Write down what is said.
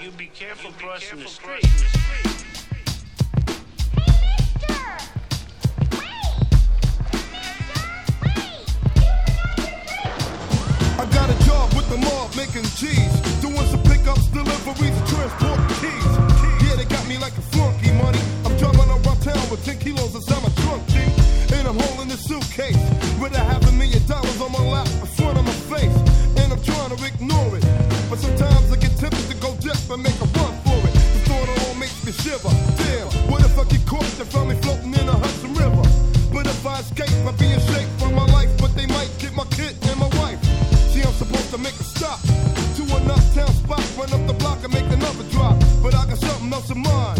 You be careful crossing the street. I got a job with the mob making cheese, doing some pickups, deliveries, and transport keys. Yeah, they got me like a flunky money. I'm driving around town with 10 kilos inside my trunk, G. And I'm holding the suitcase with $500,000 on my lap in front of my face. And I'm trying to ignore it, but sometimes I get tempted to go deaf and make a run for it. The thought alone makes me shiver. Damn, what if I get caught and found me floating in a Hudson River? But if I escape, I'd be in shape for my life. But they might get my kid and my wife. See, I'm supposed to make a stop to a knockdown spot, run up the block and make another drop. But I got something else in mind.